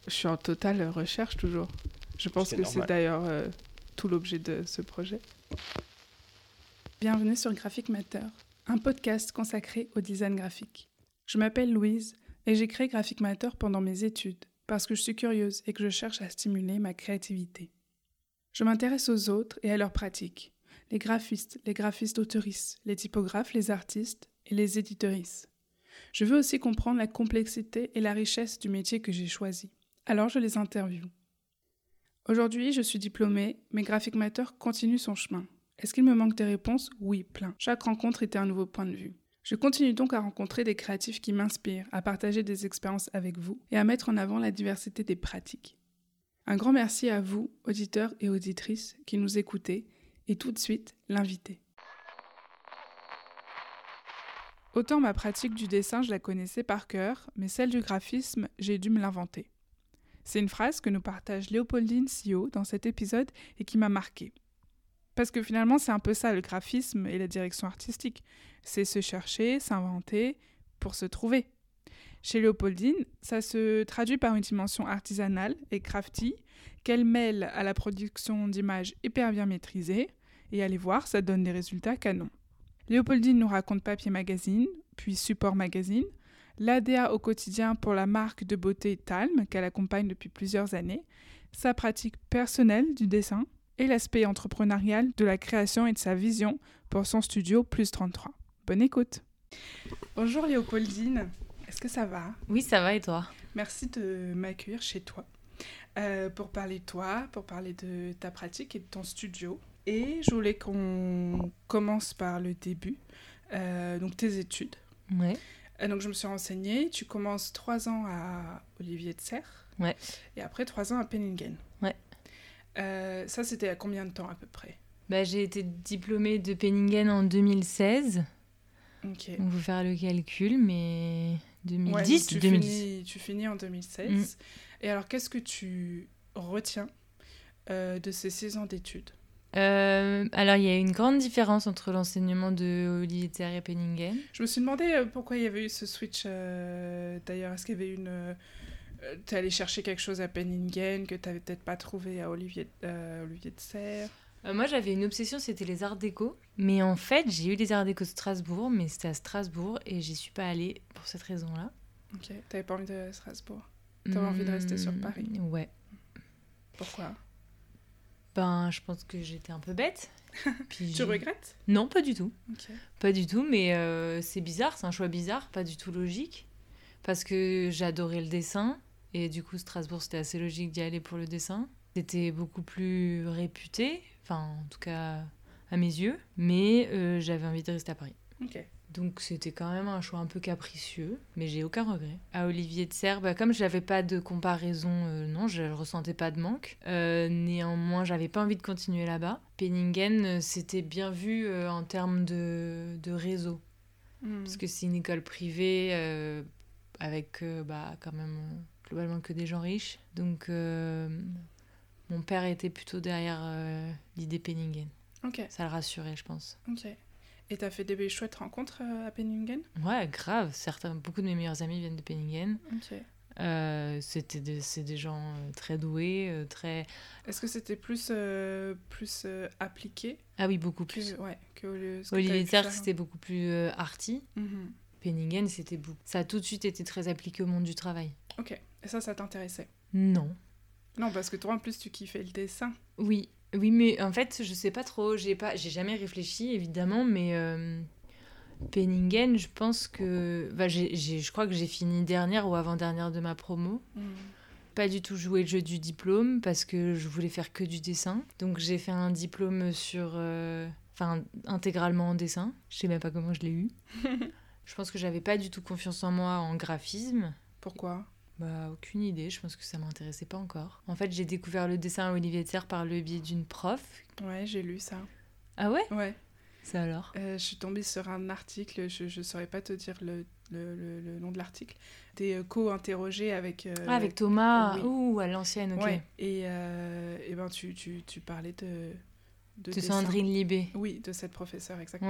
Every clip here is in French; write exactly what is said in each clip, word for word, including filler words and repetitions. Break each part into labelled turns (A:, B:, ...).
A: Je suis en totale recherche toujours. Je pense
B: C'est
A: que
B: normal.
A: c'est d'ailleurs euh, tout l'objet de ce projet. Bienvenue sur Graphic Matter, un podcast consacré au design graphique. Je m'appelle Louise et j'ai créé Graphic Matter pendant mes études parce que je suis curieuse et que je cherche à stimuler ma créativité. Je m'intéresse aux autres et à leurs pratiques, les graphistes, les graphistes auteuristes, les typographes, les artistes et les éditeuristes. Je veux aussi comprendre la complexité et la richesse du métier que j'ai choisi. Alors je les interviewe. Aujourd'hui, je suis diplômée, mais Graphic Matter continue son chemin. Est-ce qu'il me manque des réponses ? Oui, plein. Chaque rencontre était un nouveau point de vue. Je continue donc à rencontrer des créatifs qui m'inspirent, à partager des expériences avec vous et à mettre en avant la diversité des pratiques. Un grand merci à vous, auditeurs et auditrices, qui nous écoutez, et tout de suite, l'invité. Autant ma pratique du dessin, je la connaissais par cœur, mais celle du graphisme, j'ai dû me l'inventer. C'est une phrase que nous partage Léopoldine Sio dans cet épisode et qui m'a marquée. Parce que finalement, c'est un peu ça le graphisme et la direction artistique. C'est se chercher, s'inventer, pour se trouver. Chez Léopoldine, ça se traduit par une dimension artisanale et crafty qu'elle mêle à la production d'images hyper bien maîtrisées, et allez voir, ça donne des résultats canons. Léopoldine nous raconte Papier Magazine, puis Support Magazine, l'A D A au quotidien pour la marque de beauté Talm, qu'elle accompagne depuis plusieurs années, sa pratique personnelle du dessin et l'aspect entrepreneurial de la création et de sa vision pour son studio Plus trente-trois. Bonne écoute. Bonjour Léopoldine, est-ce que ça va ?
C: Oui, ça va et toi ?
A: Merci de m'accueillir chez toi euh, pour parler de toi, pour parler de ta pratique et de ton studio. Et je voulais qu'on commence par le début, euh, donc tes études.
C: Ouais.
A: Euh, donc je me suis renseignée, tu commences trois ans à Olivier de Serres,
C: Ouais.
A: Et après trois ans à Penningen.
C: Ouais.
A: Euh, ça, c'était à combien de temps à peu près ?
C: Bah, j'ai été diplômée de Penningen en deux mille seize.
A: Ok.
C: On peut faire le calcul, mais deux mille dix,
A: Ouais, tu,
C: deux mille dix.
A: finis, tu finis en deux mille seize. Mm. Et alors, qu'est-ce que tu retiens euh, de ces six ans d'études ?
C: Euh, alors, il y a une grande différence entre l'enseignement de Olivier de Serres et Penningen.
A: Je me suis demandé euh, pourquoi il y avait eu ce switch. Euh, d'ailleurs, est-ce qu'il y avait une... Euh, t'es allé chercher quelque chose à Penningen que t'avais peut-être pas trouvé à Olivier, euh, Olivier de Serres ?
C: Euh, moi, j'avais une obsession, c'était les arts déco. Mais en fait, j'ai eu les arts déco de Strasbourg, mais c'était à Strasbourg et j'y suis pas allée pour cette raison-là.
A: Ok, t'avais pas envie de Strasbourg ? T'avais mmh, envie de rester sur Paris ?
C: Ouais.
A: Pourquoi ?
C: Ben, je pense que j'étais un peu bête.
A: Puis tu regrettes ?
C: Non, pas du tout.
A: Okay.
C: Pas du tout, mais euh, c'est bizarre, c'est un choix bizarre, pas du tout logique. Parce que j'adorais le dessin, et du coup, Strasbourg, c'était assez logique d'y aller pour le dessin. C'était beaucoup plus réputé, enfin, en tout cas, à mes yeux, mais euh, j'avais envie de rester à Paris.
A: Ok.
C: Donc, c'était quand même un choix un peu capricieux, mais j'ai aucun regret. À Olivier de Serres, bah, comme je n'avais pas de comparaison, euh, non, je ne ressentais pas de manque. Euh, néanmoins, je n'avais pas envie de continuer là-bas. Penningen, euh, c'était bien vu euh, en termes de, de réseau. Mmh. Parce que c'est une école privée euh, avec euh, bah, quand même euh, globalement que des gens riches. Donc, euh, mon père était plutôt derrière euh, l'idée Penningen.
A: Ok. Ça
C: le rassurait, je pense.
A: Ok. Et t'as fait des chouettes rencontres euh, à Penningen ?
C: Ouais, grave. Certains, beaucoup de mes meilleurs amis viennent de Penningen.
A: Ok.
C: Euh, c'était des, c'est des gens euh, très doués, euh, très...
A: Est-ce que c'était plus, euh, plus euh, appliqué ?
C: Ah oui, beaucoup
A: que,
C: plus.
A: Ouais, que le, ce
C: Olivier de Serres, c'était beaucoup plus euh, arty.
A: Mm-hmm.
C: Penningen, c'était beaucoup... Ça a tout de suite été très appliqué au monde du travail.
A: Ok. Et ça, ça t'intéressait ?
C: Non.
A: Non, parce que toi, en plus, tu kiffais le dessin.
C: Oui. Oui, mais en fait, je sais pas trop, j'ai pas, j'ai jamais réfléchi, évidemment, mais euh, Penningen, je pense que... Bah, j'ai, j'ai, je crois que j'ai fini dernière ou avant-dernière de ma promo. Mm. Pas du tout joué le jeu du diplôme, parce que je voulais faire que du dessin. Donc j'ai fait un diplôme sur... Euh, enfin, intégralement en dessin. Je sais même pas comment je l'ai eu. Je pense que j'avais pas du tout confiance en moi en graphisme.
A: Pourquoi ?
C: Bah, aucune idée, je pense que ça m'intéressait pas encore. En fait, j'ai découvert le dessin à Olivier de Serres par le biais d'une prof.
A: Ouais, j'ai lu ça.
C: Ah ouais ?
A: Ouais.
C: Ça alors ?
A: euh, Je suis tombée sur un article, je, je saurais pas te dire le, le, le, le nom de l'article. T'es euh, co-interrogée avec... Euh,
C: ah, avec Thomas,
A: oui.
C: Ouh, à l'ancienne, ok.
A: Ouais, et, euh, et ben tu, tu, tu parlais de...
C: De, de Sandrine Libé.
A: Oui, de cette professeure, exactement.
C: Ouais.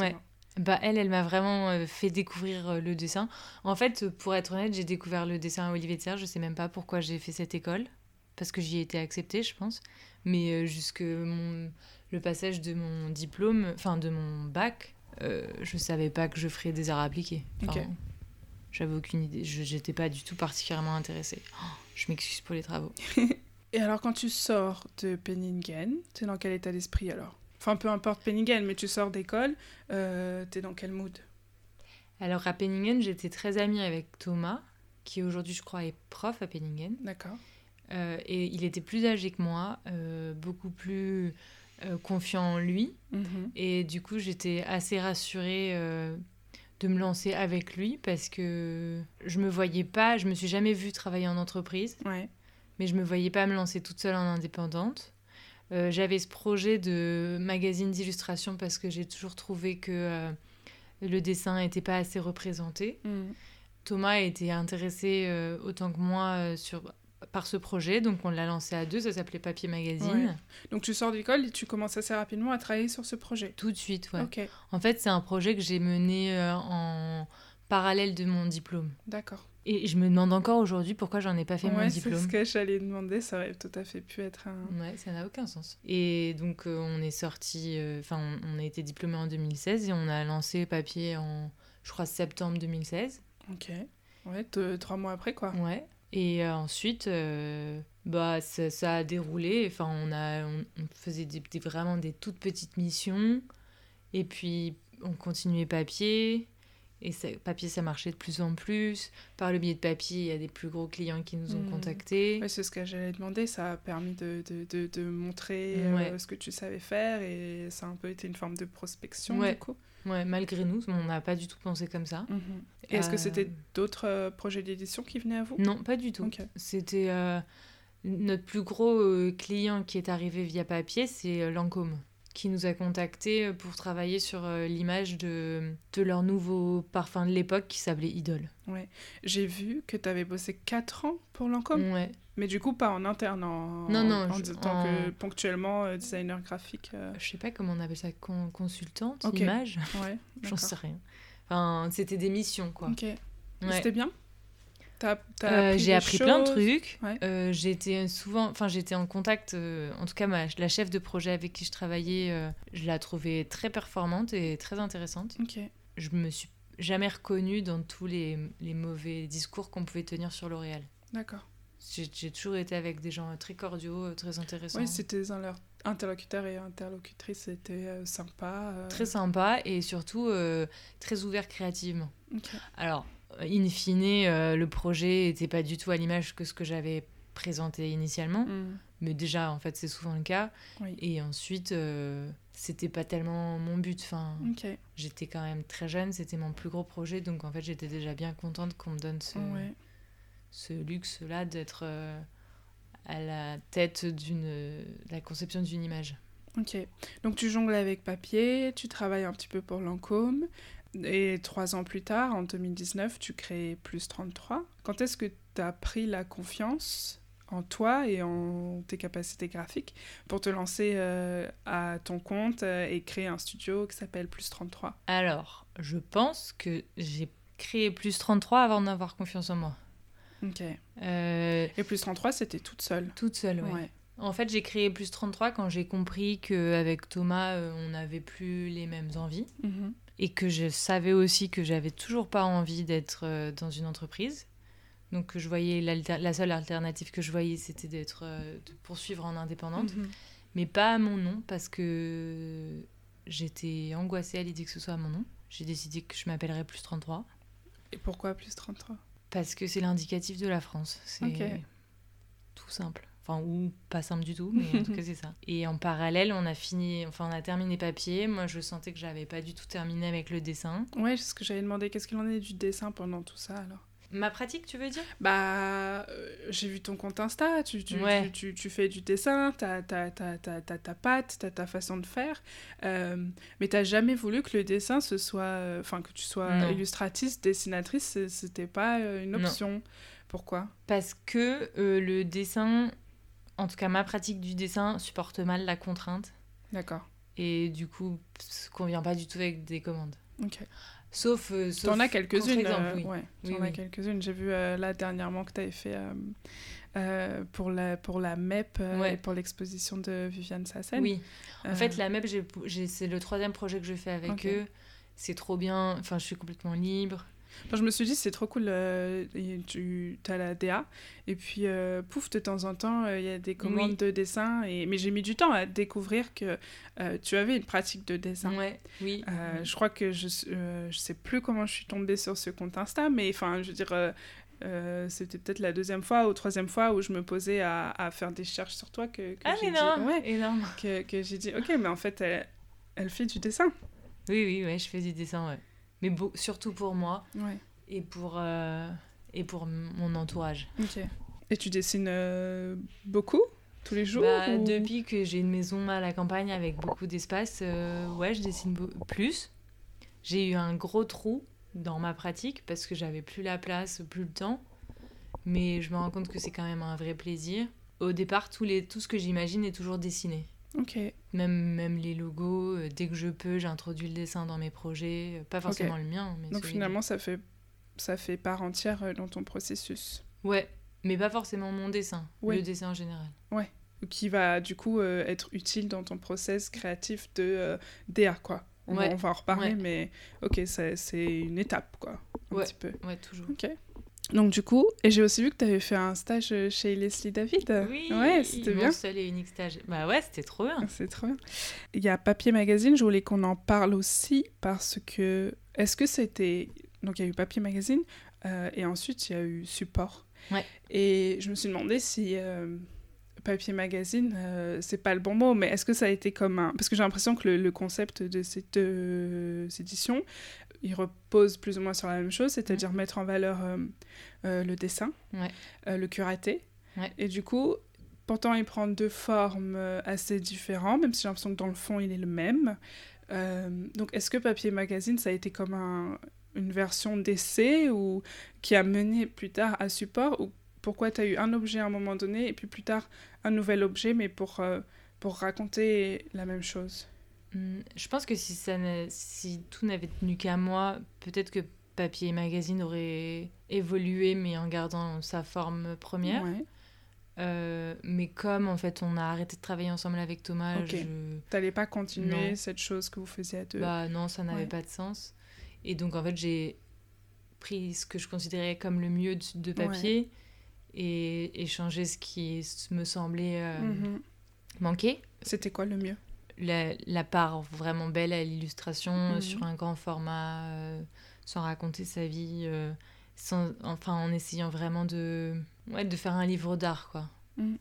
C: Bah, elle, elle m'a vraiment euh, fait découvrir euh, le dessin. En fait, euh, pour être honnête, j'ai découvert le dessin à Olivier de Serre. Je sais même pas pourquoi j'ai fait cette école. Parce que j'y ai été acceptée, je pense. Mais euh, jusque mon... le passage de mon diplôme, enfin de mon bac, euh, je savais pas que je ferais des arts appliqués. Enfin,
A: Ok.
C: j'avais aucune idée. Je J'étais pas du tout particulièrement intéressée. Oh, je m'excuse pour les travaux.
A: Et alors, quand tu sors de Penningen, t'es dans quel état d'esprit alors? Enfin, peu importe Penningen, mais tu sors d'école, euh, t'es dans quel mood?
C: Alors à Penningen, j'étais très amie avec Thomas, qui aujourd'hui, je crois, est prof à Penningen.
A: D'accord.
C: Euh, et il était plus âgé que moi, euh, beaucoup plus euh, confiant en lui.
A: Mhm.
C: Et du coup, j'étais assez rassurée euh, de me lancer avec lui parce que je me voyais pas, je me suis jamais vue travailler en entreprise,
A: Ouais.
C: mais je me voyais pas me lancer toute seule en indépendante. Euh, j'avais ce projet de magazine d'illustration parce que j'ai toujours trouvé que euh, le dessin n'était pas assez représenté.
A: Mhm.
C: Thomas était intéressé euh, autant que moi euh, sur, par ce projet, donc on l'a lancé à deux, ça s'appelait Papier Magazine.
A: Ouais. Donc, tu sors d'école et tu commences assez rapidement à travailler sur ce projet.
C: Tout de suite, ouais.
A: Ok,
C: En fait, c'est un projet que j'ai mené euh, en parallèle de mon diplôme.
A: d'accord.
C: Et je me demande encore aujourd'hui pourquoi j'en ai pas fait mon
A: Ouais, c'est
C: diplôme.
A: ce que j'allais demander, ça aurait tout à fait pu être un...
C: Ouais, ça n'a aucun sens. Et donc, euh, on est sorti, enfin, euh, on, on a été diplômé en deux mille seize et on a lancé Papier en, je crois, septembre deux mille seize.
A: Ok. Ouais, t- trois mois après, quoi.
C: Ouais. Et euh, ensuite, euh, bah, ça, ça a déroulé. Enfin, on, a, on, on faisait des, des- vraiment des toutes petites missions. Et puis, on continuait Papier. Et ça, Papier, ça marchait de plus en plus. Par le biais de Papier, il y a des plus gros clients qui nous ont
A: Mmh.
C: contactés.
A: Ouais, c'est ce que j'allais demander. Ça a permis de, de, de, de montrer euh,
C: Ouais.
A: ce que tu savais faire et ça a un peu été une forme de prospection,
C: Ouais.
A: du coup.
C: Ouais, malgré nous, on n'a pas du tout pensé comme ça.
A: Mhm. Et est-ce que
C: Euh,
A: c'était d'autres euh, projets d'édition qui venaient à vous?
C: Non, pas du tout.
A: Ok.
C: C'était euh, notre plus gros euh, client qui est arrivé via Papier, c'est euh, Lancôme, qui nous a contactés pour travailler sur euh, l'image de, de leur nouveau parfum de l'époque qui s'appelait Idole.
A: Ouais. J'ai vu que tu avais bossé quatre ans pour Lancôme,
C: Ouais.
A: mais du coup pas en interne, en,
C: Non, non,
A: en, en
C: je-
A: tant que
C: en-
A: ponctuellement euh, designer graphique. euh.
C: Je sais pas comment on appelle ça, con- consultante,
A: Ok.
C: image,
A: Ouais,
C: j'en
A: d'accord.
C: sais rien. Enfin, c'était des missions, quoi.
A: Ok.
C: Ouais.
A: C'était bien? T'as, t'as
C: Euh,
A: appris
C: j'ai
A: des
C: appris plein de
A: choses?
C: trucs.
A: Ouais.
C: Euh, j'étais souvent, enfin j'étais en contact. euh, en tout cas, ma, la chef de projet avec qui je travaillais, euh, je la trouvais très performante et très intéressante.
A: Ok.
C: Je me suis jamais reconnue dans tous les, les mauvais discours qu'on pouvait tenir sur L'Oréal.
A: D'accord.
C: J'ai, j'ai toujours été avec des gens très cordiaux, euh, très intéressants,
A: Oui, c'était un interlocuteur et interlocutrice, c'était euh, sympa. euh.
C: très sympas et surtout euh, très ouverts créativement.
A: Ok.
C: Alors, in fine, euh, le projet n'était pas du tout à l'image que ce que j'avais présenté initialement.
A: Mm.
C: Mais déjà, en fait, c'est souvent le cas.
A: Oui.
C: Et ensuite, euh, c'était pas tellement mon but. Enfin,
A: Ok.
C: j'étais quand même très jeune, c'était mon plus gros projet. Donc, en fait, j'étais déjà bien contente qu'on me donne ce,
A: Ouais.
C: ce luxe-là d'être euh, à la tête d'une, de la conception d'une image.
A: Ok. Donc tu jongles avec Papier, tu travailles un petit peu pour Lancôme, et trois ans plus tard, en deux mille dix-neuf, tu crées Plus trente-trois. Quand est-ce que tu as pris la confiance en toi et en tes capacités graphiques pour te lancer euh, à ton compte euh, et créer un studio qui s'appelle Plus trente-trois?
C: Alors, je pense que j'ai créé Plus trente-trois avant d'avoir confiance en moi.
A: Ok.
C: Euh,
A: Et Plus trente-trois, c'était toute seule?
C: toute seule, ouais.
A: Ouais.
C: En fait, j'ai créé Plus trente-trois quand j'ai compris qu'avec Thomas, euh, on n'avait plus les mêmes envies.
A: Mhm.
C: Et que je savais aussi que j'avais toujours pas envie d'être euh, dans une entreprise. Donc, je voyais la seule alternative que je voyais, c'était d'être, euh, de poursuivre en indépendante.
A: Mhm.
C: Mais pas à mon nom, parce que j'étais angoissée à l'idée que ce soit à mon nom. J'ai décidé que je m'appellerais Plus trente-trois.
A: Et pourquoi Plus trente-trois?
C: Parce que c'est l'indicatif de la France. C'est
A: Ok.
C: tout simple. Enfin, ou pas simple du tout, mais en tout cas, c'est ça. Et en parallèle, on a fini, enfin, on a terminé Papier. Moi, je sentais que j'avais pas du tout terminé avec le dessin.
A: Ouais, c'est ce que j'avais demandé. Qu'est-ce qu'il en est du dessin pendant tout ça, alors?
C: Ma pratique, tu veux dire?
A: Bah, euh, j'ai vu ton compte Insta, tu, tu,
C: Ouais.
A: tu, tu, tu fais du dessin, t'as ta, ta, ta, ta, ta patte, t'as ta façon de faire, euh, mais t'as jamais voulu que le dessin, ce soit, enfin, que tu sois
C: Non.
A: illustratrice, dessinatrice, c'est- c'était pas euh, une
C: Non.
A: option. Pourquoi?
C: Parce que euh, le dessin, en tout cas ma pratique du dessin, supporte mal la contrainte.
A: D'accord.
C: Et du coup, ça convient pas du tout avec des commandes.
A: Ok.
C: Sauf, euh, sauf
A: T'en as quelques-unes,
C: contre-exemple,
A: euh,
C: oui.
A: ouais.
C: Oui,
A: T'en as
C: oui.
A: quelques-unes. J'ai vu euh, là dernièrement que t'avais fait euh, euh, pour la pour la M E P euh,
C: Ouais.
A: et pour l'exposition de Viviane Sassen.
C: Oui. En
A: Euh,
C: fait, la M E P, j'ai, j'ai, c'est le troisième projet que je fais avec
A: Ok.
C: eux. C'est trop bien. Enfin, je suis complètement libre.
A: Enfin, je me suis dit, c'est trop cool. euh, et tu as la D A. Et puis, euh, pouf, de temps en temps, il y a des commandes
C: Oui.
A: de dessin. Et... Mais j'ai mis du temps à découvrir que euh, tu avais une pratique de dessin.
C: Ouais, oui.
A: Euh, je crois que je, euh, je sais plus comment je suis tombée sur ce compte Insta, mais enfin, je veux dire, euh, euh, c'était peut-être la deuxième fois ou troisième fois où je me posais à, à faire des recherches sur toi que, que
C: Ah,
A: j'ai
C: mais
A: dit,
C: non,
A: ouais,
C: énorme.
A: que, que j'ai dit, ok, mais en fait, elle, elle fait du dessin.
C: Oui, oui, ouais, je fais du dessin, ouais. Mais beau- surtout pour moi
A: Ouais,
C: et pour, euh, et pour m- mon entourage.
A: ok. Et tu dessines euh, beaucoup, tous les jours
C: Bah,
A: ou...
C: depuis que j'ai une maison à la campagne avec beaucoup d'espace, euh, ouais, je dessine beau- plus. J'ai eu un gros trou dans ma pratique parce que j'avais plus la place, plus le temps. Mais je me rends compte que c'est quand même un vrai plaisir. Au départ, tous les, tout ce que j'imagine est toujours dessiné.
A: Ok,
C: Même, même les logos, euh, dès que je peux, j'introduis le dessin dans mes projets. Euh, Pas forcément le mien, mais
A: donc
C: celui
A: finalement, ça fait, ça fait part entière euh, dans ton processus.
C: de- Ouais, mais pas forcément mon dessin,
A: Ouais.
C: le dessin en général.
A: Qui va du coup euh, être utile dans ton process créatif de euh, D A, quoi. On,
C: Ouais,
A: va, on va en reparler,
C: ouais.
A: mais ok, c'est, c'est une étape, quoi, un
C: Ouais.
A: petit peu.
C: Ouais, toujours.
A: Ok. Donc du coup, et j'ai aussi vu que tu avais fait un stage chez Leslie David.
C: Oui,
A: Ouais, c'était
C: mon
A: bien.
C: seul et unique stage. Bah ouais, c'était trop bien.
A: C'est trop bien. Il y a Papier Magazine, je voulais qu'on en parle aussi parce que est-ce que c'était donc il y a eu Papier Magazine euh, et ensuite il y a eu Support.
C: Ouais.
A: Et je me suis demandé si euh, Papier Magazine, euh, c'est pas le bon mot, mais est-ce que ça a été comme un... Parce que j'ai l'impression que le, le concept de ces deux éditions, il repose plus ou moins sur la même chose, c'est-à-dire mmh. mettre en valeur euh, euh, le dessin,
C: ouais.
A: euh, le curaté.
C: Ouais.
A: Et du coup, pourtant, il prend deux formes assez différentes, même si j'ai l'impression que dans le fond, il est le même. Euh, donc, est-ce que Papier Magazine, ça a été comme un, une version d'essai ou qui a mené plus tard à Support, ou pourquoi tu as eu un objet à un moment donné et puis plus tard un nouvel objet, mais pour, euh, pour raconter la même chose?
C: Hum, je pense que si, ça si tout n'avait tenu qu'à moi, peut-être que Papier Magazine aurait évolué, mais en gardant sa forme première.
A: Ouais.
C: Euh, mais comme en fait on a arrêté de travailler ensemble avec Thomas,
A: okay.
C: je...
A: T'allais pas continuer
C: non.
A: cette chose que vous faisiez à deux?
C: Bah non, ça n'avait
A: ouais.
C: pas de sens. Et donc en fait j'ai pris ce que je considérais comme le mieux de, de papier ouais. et, et changé ce qui me semblait euh, mm-hmm. manquer.
A: C'était quoi le mieux?
C: La, la part vraiment belle à l'illustration mm-hmm. sur un grand format, euh, sans raconter sa vie, euh, sans, enfin en essayant vraiment de, ouais, de faire un livre d'art, quoi. Mm.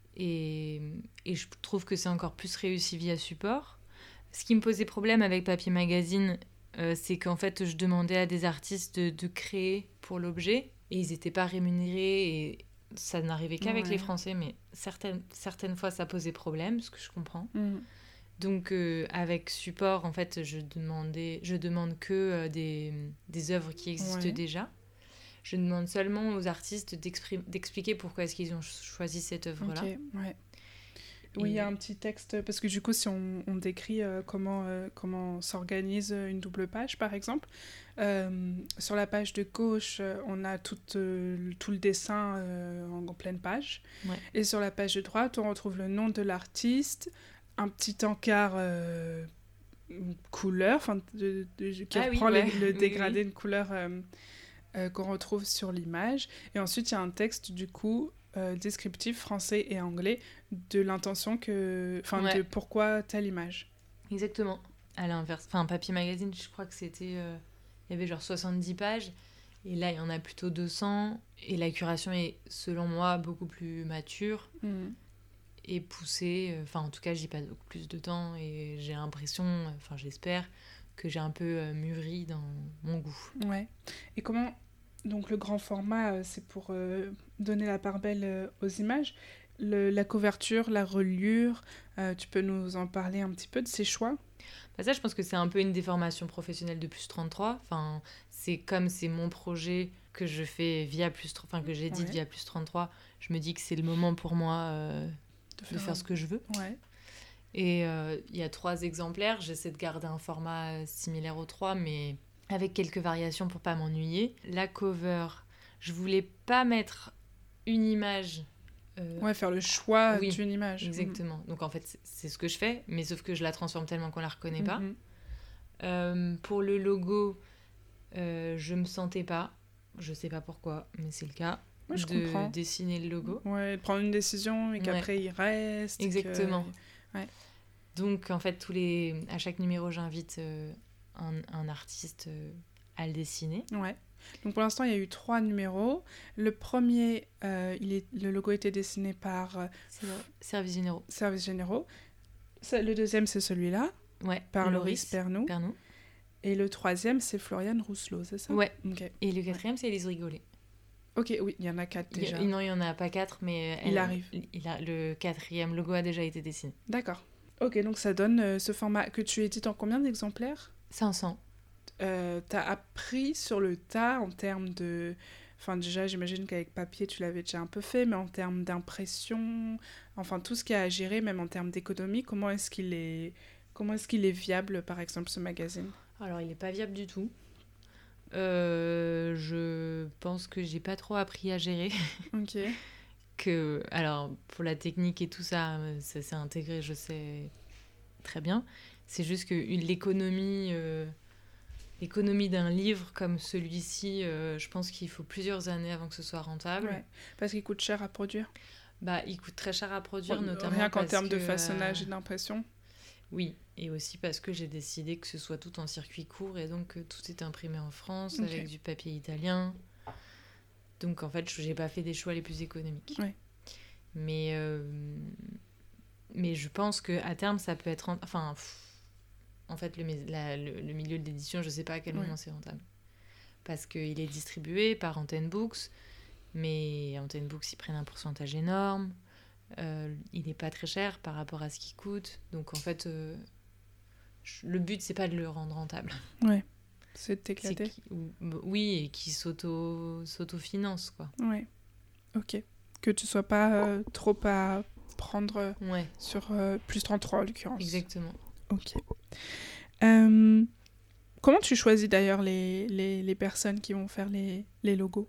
C: Et, et je trouve que c'est encore plus réussi via Support. Ce qui me posait problème avec Papier Magazine, euh, c'est qu'en fait je demandais à des artistes de, de créer pour l'objet et ils n'étaient pas rémunérés et ça n'arrivait qu'avec ouais. les Français, mais certaines, certaines fois ça posait problème, ce que je comprends. Mm. Donc euh, avec Support, en fait, je, demandais, je demande que euh, des, des œuvres qui existent ouais. déjà. Je demande seulement aux artistes d'expliquer pourquoi est-ce qu'ils ont choisi cette œuvre-là.
A: Okay, ouais. Oui, il y a un petit texte, parce que du coup, si on, on décrit euh, comment, euh, comment s'organise une double page, par exemple, euh, sur la page de gauche, on a tout, euh, tout le dessin euh, en, en pleine page.
C: Ouais.
A: Et sur la page de droite, on retrouve le nom de l'artiste, un petit encart euh, couleur, enfin, de, de, de, qui ah, reprend oui, ouais. le, le dégradé oui, oui. de couleur euh, euh, qu'on retrouve sur l'image. Et ensuite, il y a un texte, du coup, euh, descriptif français et anglais de l'intention que... Enfin, ouais. de pourquoi telle image.
C: Exactement. À l'inverse. Enfin, Papier Magazine, je crois que c'était... Euh, il y avait genre soixante-dix pages. Et là, il y en a plutôt deux cents. Et la curation est, selon moi, beaucoup plus mature. Mmh. Et poussée, enfin en tout cas j'y passe beaucoup plus de temps et j'ai l'impression, enfin j'espère que j'ai un peu euh, mûri dans mon goût.
A: Ouais. Et comment, donc le grand format euh, c'est pour euh, donner la part belle euh, aux images, le, la couverture, la reliure, euh, tu peux nous en parler un petit peu de ces choix?
C: Bah ça je pense que c'est un peu une déformation professionnelle de plus trente-trois, enfin c'est comme c'est mon projet que je fais via plus, enfin que j'édite ouais. via plus trente-trois, je me dis que c'est le moment pour moi... Euh, de faire, de faire ce que je veux.
A: Ouais.
C: Et il euh, y a trois exemplaires. J'essaie de garder un format similaire aux trois, mais avec quelques variations pour pas m'ennuyer. La cover, je voulais pas mettre une image.
A: Euh... Ouais, faire le choix
C: oui,
A: d'une image.
C: Exactement. Mmh. Donc en fait, c'est, c'est ce que je fais, mais sauf que je la transforme tellement qu'on la reconnaît pas.
A: Mmh.
C: Euh, pour le logo, euh, je me sentais pas. Je sais pas pourquoi, mais c'est le cas.
A: Ouais, je
C: de
A: comprends.
C: dessiner le logo.
A: Ouais, de prendre une décision et qu'après ouais. il reste.
C: Exactement.
A: Que... Ouais.
C: Donc en fait, tous les... à chaque numéro, j'invite euh, un, un artiste euh, à le dessiner.
A: Ouais. Donc pour l'instant, il y a eu trois numéros. Le premier, euh, il est... le logo a été dessiné par... Euh...
C: Service Généraux.
A: Service Généraux. Le deuxième, c'est celui-là.
C: Ouais.
A: Par Loris Pernou.
C: Pernou.
A: Et le troisième, c'est Floriane Rousselot, c'est ça?
C: Ouais.
A: Okay.
C: Et le quatrième, ouais. c'est Élise Rigolet.
A: Ok, oui, il y en a quatre déjà.
C: Il, non, il n'y en a pas quatre, mais... Elle,
A: il arrive.
C: Il a, le quatrième logo a déjà été dessiné.
A: D'accord. Ok, donc ça donne euh, ce format que tu édites en combien d'exemplaires?
C: cinq cents.
A: Euh, t'as appris sur le tas en termes de... Enfin, déjà, j'imagine qu'avec papier, tu l'avais déjà un peu fait, mais en termes d'impression, enfin, tout ce qu'il y a à gérer, même en termes d'économie, comment est-ce qu'il est... Comment est-ce qu'il est viable, par exemple, ce magazine?
C: Alors, il n'est pas viable du tout. Euh, je pense que j'ai pas trop appris à gérer.
A: Ok.
C: que, alors, pour la technique et tout ça, ça s'est intégré, je sais très bien. C'est juste que l'économie, euh, l'économie d'un livre comme celui-ci, euh, je pense qu'il faut plusieurs années avant que ce soit rentable.
A: Ouais, parce qu'il coûte cher à produire.
C: Bah, il coûte très cher à produire,
A: ouais,
C: notamment
A: rien qu'en
C: parce
A: termes
C: que,
A: de façonnage
C: euh,
A: et d'impression.
C: Oui, et aussi parce que j'ai décidé que ce soit tout en circuit court et donc euh, tout est imprimé en France okay. avec du papier italien. Donc en fait, j'ai pas fait des choix les plus économiques.
A: Ouais.
C: Mais, euh, mais je pense qu'à terme, ça peut être... Rent... Enfin, pff, en fait, le, la, le, le milieu de l'édition, je sais pas à quel moment ouais. c'est rentable. Parce qu'il est distribué par Antenne Books, mais Antenne Books, ils prennent un pourcentage énorme. Euh, il n'est pas très cher par rapport à ce qu'il coûte. Donc en fait, euh, je, le but, c'est pas de le rendre rentable.
A: Ouais, c'est de t'éclater.
C: C'est ou, oui, et qu'il s'auto, s'auto-finance, quoi.
A: Ouais, ok. Que tu sois pas euh, trop à prendre
C: ouais.
A: sur euh, plus trente-trois, en l'occurrence.
C: Exactement.
A: Ok. Euh, comment tu choisis d'ailleurs les, les, les personnes qui vont faire les, les logos?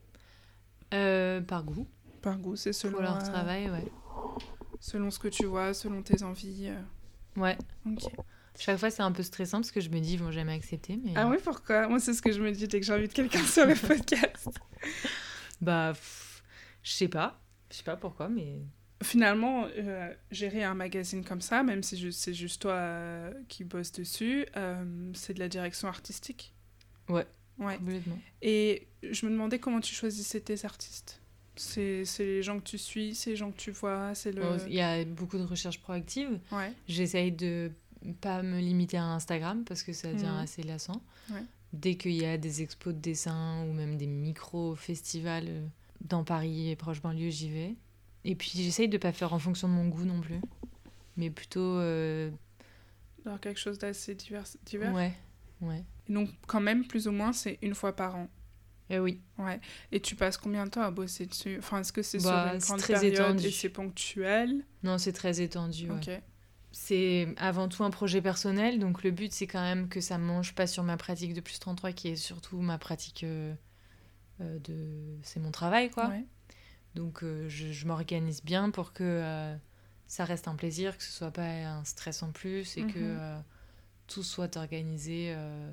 C: euh, Par goût.
A: Par goût, c'est selon...
C: Pour leur
A: euh,
C: travail, ouais.
A: Selon ce que tu vois, selon tes envies. Euh...
C: Ouais.
A: Ok.
C: Chaque fois, c'est un peu stressant parce que je me dis, ils vont jamais accepter. Mais...
A: Ah oui, pourquoi? Moi, c'est ce que je me dis dès que j'invite quelqu'un sur le podcast.
C: Bah, je sais pas. Je sais pas pourquoi, mais...
A: Finalement, euh, gérer un magazine comme ça, même si je, c'est juste toi euh, qui bosses dessus, euh, c'est de la direction artistique.
C: Ouais,
A: ouais.
C: Complètement.
A: Et je me demandais comment tu choisissais tes artistes. C'est, c'est les gens que tu suis, c'est les gens que tu vois, c'est le...
C: Il y a beaucoup de recherches proactives.
A: Ouais.
C: J'essaye de pas me limiter à Instagram parce que ça devient mmh. assez lassant.
A: Ouais.
C: Dès qu'il y a des expos de dessin ou même des micro-festivals dans Paris et proche banlieue, j'y vais. Et puis j'essaye de pas faire en fonction de mon goût non plus, mais plutôt... Euh...
A: D'avoir quelque chose d'assez divers, divers.
C: Ouais, ouais.
A: Et donc quand même, plus ou moins, c'est une fois par an.
C: Eh oui.
A: Ouais. Et tu passes combien de temps à bosser dessus? Enfin, est-ce que c'est
C: bah,
A: sur une
C: c'est
A: grande
C: très
A: période
C: étendu.
A: Et c'est ponctuel?
C: Non, c'est très étendu, ouais.
A: Ok.
C: C'est avant tout un projet personnel, donc le but, c'est quand même que ça ne mange pas sur ma pratique de plus trente-trois, qui est surtout ma pratique euh, euh, de... C'est mon travail, quoi.
A: Ouais.
C: Donc euh, je, je m'organise bien pour que euh, ça reste un plaisir, que ce soit pas un stress en plus et mm-hmm. que euh, tout soit organisé euh,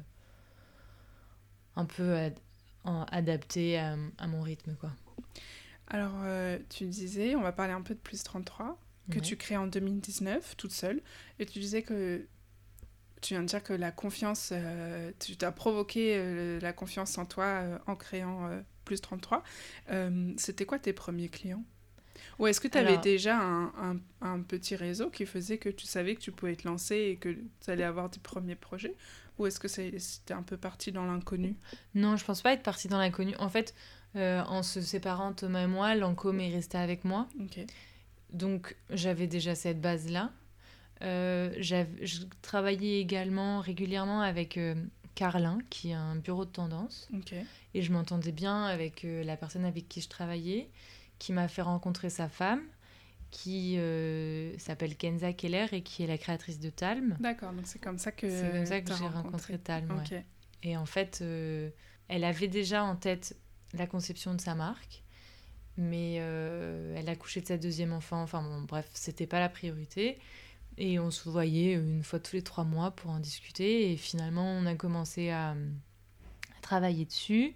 C: un peu ad- en, adapté à, à mon rythme, quoi.
A: Alors euh, tu disais, on va parler un peu de plus trente-trois, que ouais. tu crées en deux mille dix-neuf toute seule, et tu disais que tu viens de dire que la confiance, euh, tu t'as provoqué euh, la confiance en toi euh, en créant euh, plus trente-trois. Euh, c'était quoi tes premiers clients? Ou est-ce que tu avais Alors... déjà un, un, un petit réseau qui faisait que tu savais que tu pouvais te lancer et que tu allais avoir tes premiers projets? Ou est-ce que c'est, c'était un peu parti dans l'inconnu?
C: Non, je pense pas être parti dans l'inconnu. En fait, euh, en se séparant, Thomas et moi, Lancôme est resté avec moi.
A: Okay.
C: Donc, j'avais déjà cette base-là. Euh, j'avais, je travaillais également régulièrement avec euh, Carlin, qui a un bureau de tendance.
A: Okay.
C: Et je m'entendais bien avec euh, la personne avec qui je travaillais, qui m'a fait rencontrer sa femme, qui euh, s'appelle Kenza Keller et qui est la créatrice de Talm.
A: D'accord, donc c'est comme ça que
C: C'est comme ça que
A: t'as
C: j'ai
A: rencontré,
C: rencontré Talm, ouais.
A: Ok.
C: Et en fait, euh, elle avait déjà en tête la conception de sa marque, mais euh, elle a couché de sa deuxième enfant. Enfin bon, bref, c'était pas la priorité. Et on se voyait une fois tous les trois mois pour en discuter. Et finalement, on a commencé à, à travailler dessus,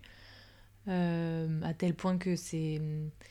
C: euh, à tel point que c'est,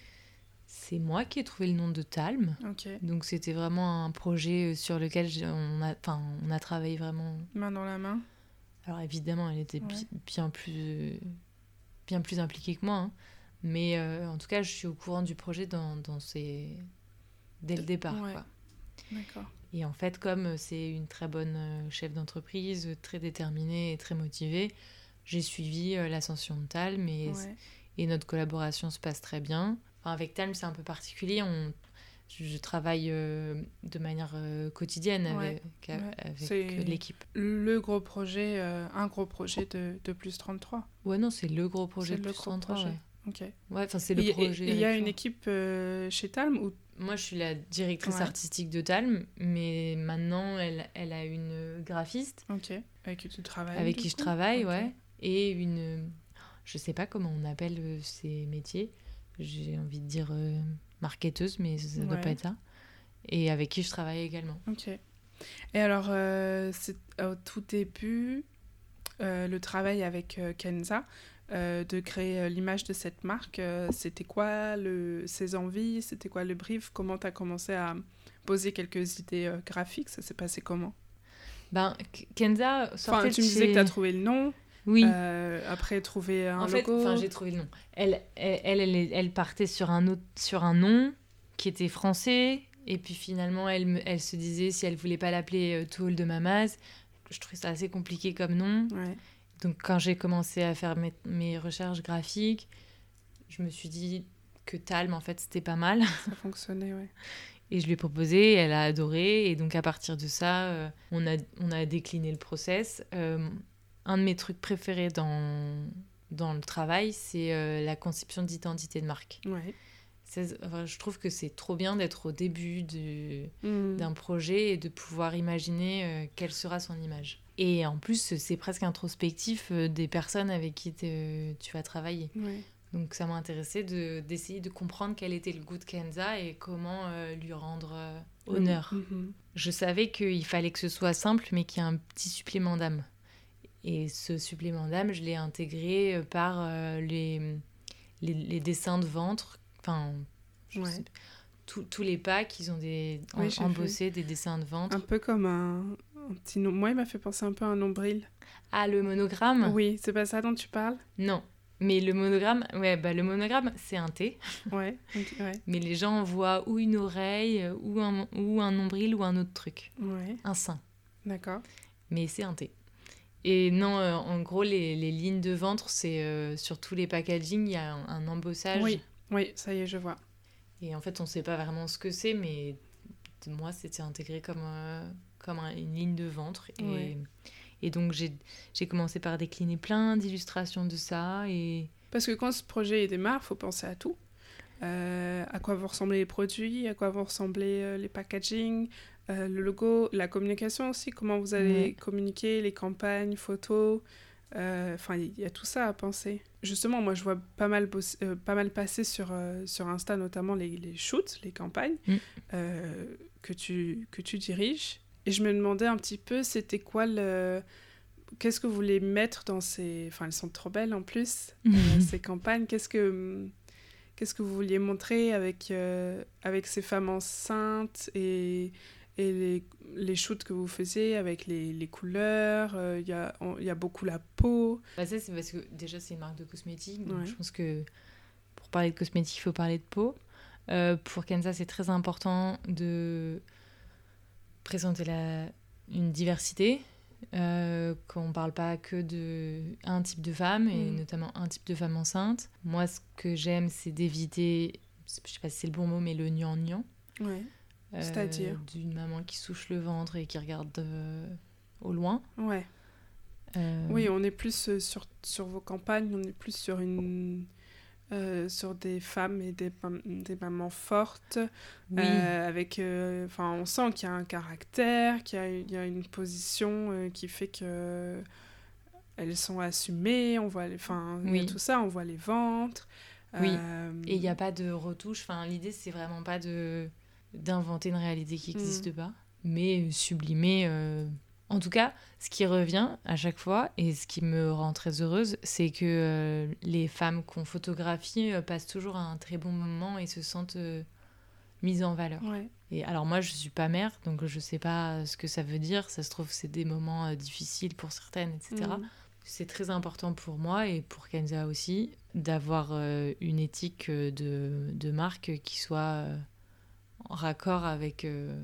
C: c'est moi qui ai trouvé le nom de Talm.
A: Ok.
C: Donc c'était vraiment un projet sur lequel j'ai- on a, enfin, on a travaillé vraiment.
A: Main dans la main.
C: Alors évidemment, elle était
A: Ouais.
C: bi- bien plus, bien plus impliquée que moi, hein. Mais euh, en tout cas, je suis au courant du projet dans, dans ses... dès le départ,
A: Ouais.
C: quoi.
A: D'accord.
C: Et en fait, comme c'est une très bonne euh, chef d'entreprise, très déterminée et très motivée, j'ai suivi euh, l'ascension de Talm et,
A: Ouais.
C: et notre collaboration se passe très bien. Enfin, avec Talm, c'est un peu particulier. On, je, je travaille euh, de manière euh, quotidienne avec,
A: Ouais.
C: avec,
A: Ouais.
C: avec
A: C'est
C: l'équipe.
A: le gros projet, euh, un gros projet de, de plus trente-trois.
C: Ouais, non, c'est le gros projet
A: C'est
C: de
A: le
C: plus
A: gros
C: trente-trois,
A: projet.
C: ouais.
A: Ok.
C: Ouais, enfin, c'est le
A: Et-
C: projet.
A: Et il y a
C: avec
A: une
C: toi.
A: équipe euh, chez Talm ou...
C: Moi, je suis la directrice
A: Ouais.
C: artistique de Talm, mais maintenant, elle, elle a une graphiste
A: Ok. Avec qui tu travailles.
C: avec
A: du
C: qui je
A: coup
C: travaille,
A: Ok.
C: ouais, et une... Je sais pas comment on appelle euh, ces métiers. J'ai envie de dire euh, marketeuse, mais ça doit
A: Ouais.
C: pas être ça. Et avec qui je travaille également.
A: Ok. Et alors, euh, c'est au tout début, euh, le travail avec euh, Kenza, euh, de créer euh, l'image de cette marque, euh, c'était quoi le, ses envies, c'était quoi le brief, comment tu as commencé à poser quelques idées euh, graphiques, ça s'est passé comment?
C: Ben, K- Kenza sortait
A: Enfin, tu
C: de
A: me disais que
C: chez...
A: tu as trouvé le nom,
C: Oui,
A: euh, après trouver un
C: en fait,
A: logo.
C: enfin, j'ai trouvé le nom. Elle, elle, elle, elle, est- elle partait sur un, autre, sur un nom qui était français, et puis finalement, elle, me- elle se disait si elle voulait pas l'appeler euh, Too Old de Mamaz. Je trouvais ça assez compliqué comme nom.
A: Ouais.
C: Donc quand j'ai commencé à faire mes, mes recherches graphiques, je me suis dit que Talm, en fait, c'était pas mal.
A: Ça fonctionnait, ouais.
C: Et je lui ai proposé, elle a adoré. Et donc à partir de ça, euh, on, a, on a décliné le process. Euh, un de mes trucs préférés dans, dans le travail, c'est euh, la conception d'identité de marque.
A: Ouais.
C: C'est- enfin, je trouve que c'est trop bien d'être au début du,
A: Mm.
C: d'un projet et de pouvoir imaginer euh, quelle sera son image. Et en plus, c'est presque introspectif euh, des personnes avec qui te- tu vas travailler.
A: Ouais.
C: Donc ça m'a intéressé de, d'essayer de comprendre quel était le goût de Kenza et comment euh, lui rendre euh, honneur.
A: Mhm.
C: Je savais qu'il fallait que ce soit simple, mais qu'il y ait un petit supplément d'âme. Et ce supplément d'âme, je l'ai intégré euh, par euh, les, les, les dessins de ventre. Enfin, je
A: Ouais.
C: sais- tous- tous les packs, ils ont des,
A: Oui,
C: en-
A: j'ai
C: embossé des dessins de ventre.
A: Un peu comme un, un petit nom. Moi, il m'a fait penser un peu à un nombril.
C: Ah, le monogramme?
A: Oui, c'est pas ça dont tu parles?
C: Non. Mais le monogramme, ouais, bah, le monogramme, c'est un T.
A: Ouais, ok, ouais.
C: Mais les gens voient ou une oreille, euh, ou un, ou un nombril, ou un autre truc.
A: Ouais,
C: Un sein.
A: d'accord.
C: Mais c'est un T. Et non, euh, en gros, les, les lignes de ventre, c'est euh, sur tous les packaging, il y a un, un embossage.
A: Oui, oui, ça y est, je vois.
C: Et en fait, on ne sait pas vraiment ce que c'est, mais de moi, c'était intégré comme, euh, comme un- une ligne de ventre. Et,
A: Ouais.
C: et donc, j'ai, j'ai commencé par décliner plein d'illustrations de ça. Et
A: Parce que quand ce projet démarre, il faut penser à tout. Euh, à quoi vont ressembler les produits, à quoi vont ressembler euh, les packaging, euh, le logo, la communication aussi, comment vous allez
C: Ouais.
A: communiquer, les campagnes, photos. euh, Enfin, il y a tout ça à penser. Justement, moi, je vois pas mal, boss- euh, pas mal passer sur, euh, sur Insta, notamment les, les shoots, les campagnes
C: Mm.
A: euh, que, tu, que tu diriges. Et je me demandais un petit peu, c'était quoi le... Qu'est-ce que vous voulez mettre dans ces... Enfin, elles sont trop belles en plus, euh, ces campagnes. Qu'est-ce que... Qu'est-ce que vous vouliez montrer avec, euh, avec ces femmes enceintes et, et les, les shoots que vous faisiez avec les, les couleurs? Il euh, y, a, y a beaucoup la peau.
C: bah, ça, c'est parce que déjà, c'est une marque de cosmétiques. Donc
A: Ouais.
C: je pense que pour parler de cosmétiques, il faut parler de peau. Euh, pour Kenza, c'est très important de présenter la... une diversité. Euh, qu'on ne parle pas que d'un type de femme, et
A: Mm.
C: notamment un type de femme enceinte. Moi, ce que j'aime, c'est d'éviter, je sais pas si c'est le bon mot, mais le gnangnan.
A: Ouais.
C: Euh,
A: C'est-à-dire
C: d'une maman qui souche le ventre et qui regarde euh, au loin.
A: Ouais.
C: Euh,
A: Oui, on est plus euh, sur, sur vos campagnes, on est plus sur une, euh, sur des femmes et des, des mamans fortes,
C: Oui.
A: euh, avec, enfin, on sent qu'il y a un caractère, qu'il y a, il y a une position euh, qui fait que elles sont assumées, on voit, enfin, il y a
C: Oui.
A: tout ça, on voit les ventres.
C: Oui.
A: Euh,
C: Et il n'y a pas de retouche. Enfin, l'idée, c'est vraiment pas de d'inventer une réalité qui n'existe
A: Mm.
C: pas, mais sublimer. euh, En tout cas, ce qui revient à chaque fois et ce qui me rend très heureuse, c'est que euh, les femmes qu'on photographie euh, passent toujours un très bon moment et se sentent euh, mises en valeur.
A: Ouais.
C: Et alors moi, je suis pas mère, donc je sais pas ce que ça veut dire. Ça se trouve, c'est des moments euh, difficiles pour certaines, et cetera.
A: Mm.
C: C'est très important pour moi et pour Kenza aussi d'avoir euh, une éthique euh, de, de marque qui soit euh, en raccord avec euh,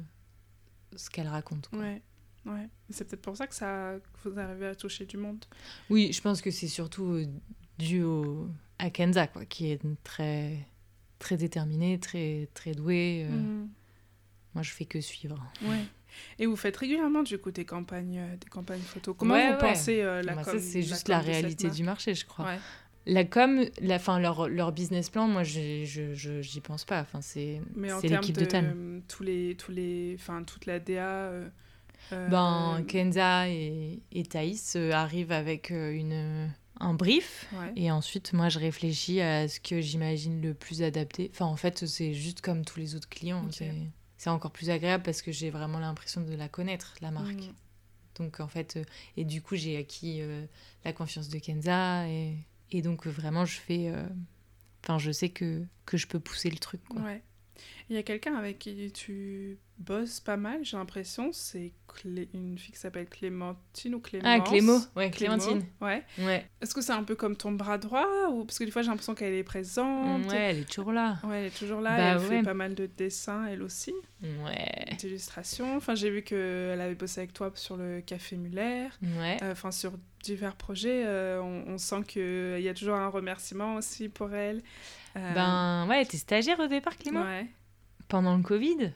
C: ce qu'elle raconte, quoi.
A: Ouais. Ouais. C'est peut-être pour ça que, ça, que vous arrivez à toucher du monde.
C: Oui, je pense que c'est surtout euh, dû au, à Kenza, quoi, qui est très, très déterminée, très, très douée. euh.
A: Mm.
C: Moi, je fais que suivre.
A: Ouais. Et vous faites régulièrement, du coup, des campagnes, euh, des campagnes photos. Comment
C: Ouais,
A: vous
C: ouais.
A: pensez euh, la
C: Bah,
A: com
C: ça, c'est
A: la
C: juste
A: com
C: la
A: de cette
C: réalité
A: marque?
C: du marché, je crois.
A: Ouais.
C: La com, la, fin, leur, leur business plan, moi, je, je, je, j'y pense pas. Enfin, c'est,
A: Mais en
C: c'est
A: termes
C: l'équipe
A: de,
C: de Tan.
A: euh, tous les, tous les, enfin, toute la D A... Euh, euh,
C: Ben, Kenza et, et Thaïs euh, arrivent avec euh, une, un brief.
A: ouais.
C: Et ensuite, moi, je réfléchis à ce que j'imagine le plus adapté. Enfin, en fait, c'est juste comme tous les autres clients.
A: Ok.
C: C'est, c'est encore plus agréable parce que j'ai vraiment l'impression de la connaître, la marque.
A: Mm.
C: Donc, en fait, euh, et du coup, j'ai acquis euh, la confiance de Kenza. Et, et donc, euh, vraiment, je fais... euh, Enfin, je sais que, que je peux pousser le truc, quoi.
A: Ouais. Il y a quelqu'un avec qui tu bosses pas mal, j'ai l'impression. C'est Clé... une fille qui s'appelle Clémentine ou Clémence.
C: Ah, Clémo, ouais,
A: Clémo,
C: Clémentine.
A: Ouais.
C: Ouais.
A: Est-ce que c'est un peu comme ton bras droit ou... Parce que des fois, j'ai l'impression qu'elle est présente.
C: Ouais, elle est toujours là.
A: Ouais, elle est toujours là.
C: Bah
A: elle
C: ouais.
A: fait pas mal de dessins, elle aussi.
C: Ouais.
A: D'illustrations. Enfin, j'ai vu qu'elle avait bossé avec toi sur le Café Muller.
C: Ouais.
A: Enfin, euh, sur divers projets. Euh, on, on sent qu'il y a toujours un remerciement aussi pour elle. Euh...
C: Ben ouais, t'es stagiaire au départ, Clément.
A: Ouais.
C: Pendant le Covid.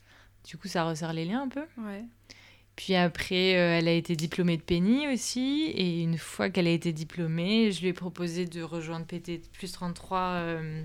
C: Du coup, ça resserre les liens un peu.
A: Ouais.
C: Puis après, euh, elle a été diplômée de Penny aussi. Et une fois qu'elle a été diplômée, je lui ai proposé de rejoindre P T plus trente-trois euh,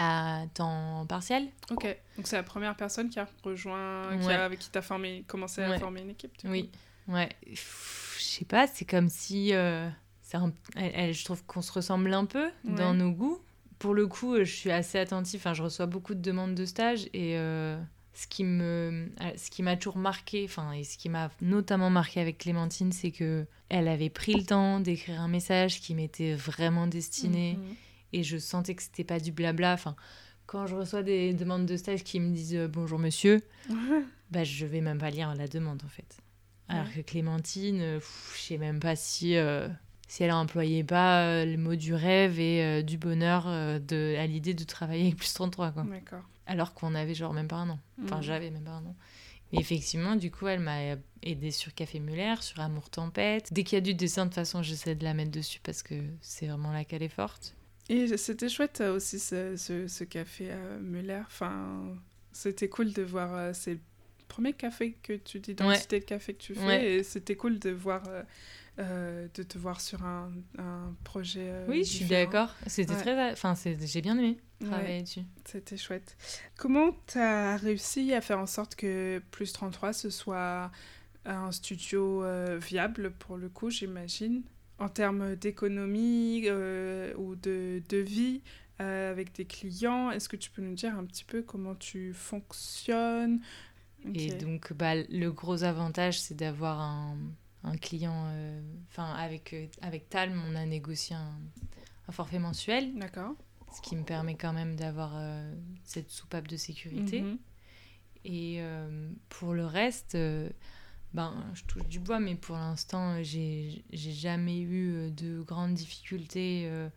C: à temps partiel.
A: Ok. Donc c'est la première personne qui a rejoint,
C: Ouais.
A: qui a, avec qui t'as formé, commencé à
C: Ouais.
A: former une équipe. Du
C: Oui.
A: coup.
C: Ouais. Pff, je sais pas, c'est comme si... euh, c'est un- elle, elle- je trouve qu'on se ressemble un peu
A: Ouais.
C: dans nos goûts. Pour le coup, je suis assez attentive. Enfin, je reçois beaucoup de demandes de stage et... euh, Ce qui, me, ce qui m'a toujours marqué, enfin, et ce qui m'a notamment marqué avec Clémentine, c'est que elle avait pris le temps d'écrire un message qui m'était vraiment destiné,
A: Mhm.
C: et je sentais que c'était pas du blabla. Enfin, quand je reçois des demandes de stage qui me disent euh, bonjour monsieur, bah je vais même pas lire la demande en fait. Alors
A: Ouais.
C: que Clémentine, euh, pff, je sais même pas si euh, si elle employait pas euh, le mot du rêve et euh, du bonheur euh, de à l'idée de travailler avec plus trente-trois, quoi.
A: D'accord.
C: Alors qu'on avait genre même pas un an. Enfin,
A: Mhm.
C: j'avais même pas un an. Mais effectivement, du coup, elle m'a aidée sur Café Muller, sur Amour Tempête. Dès qu'il y a du dessin, de toute façon, j'essaie de la mettre dessus parce que c'est vraiment là qu'elle est forte.
A: Et c'était chouette euh, aussi ce, ce, ce café à Muller. Enfin, c'était cool de voir. euh, c'est le premier café que tu d'identité de café que tu fais.
C: Ouais.
A: Et c'était cool de voir. Euh, euh, de te voir sur un, un projet. Euh,
C: Oui, je suis
A: différent.
C: d'accord. C'était
A: Ouais.
C: très... Enfin, c'est... j'ai bien aimé travailler
A: Ouais.
C: dessus.
A: C'était chouette. Comment tu as réussi à faire en sorte que Plus trente-trois, ce soit un studio euh, viable, pour le coup, j'imagine, en termes d'économie euh, ou de, de vie euh, avec des clients? Est-ce que tu peux nous dire un petit peu comment tu fonctionnes?
C: Et
A: Ok.
C: donc, bah, le gros avantage, c'est d'avoir un, un client... Enfin, euh, avec, euh, avec Talm, on a négocié un, un forfait mensuel.
A: D'accord.
C: Ce qui me permet quand même d'avoir euh, cette soupape de sécurité.
A: Mhm.
C: Et euh, pour le reste, euh, ben, je touche du bois, mais pour l'instant, j'ai, j'ai jamais eu de grandes difficultés euh,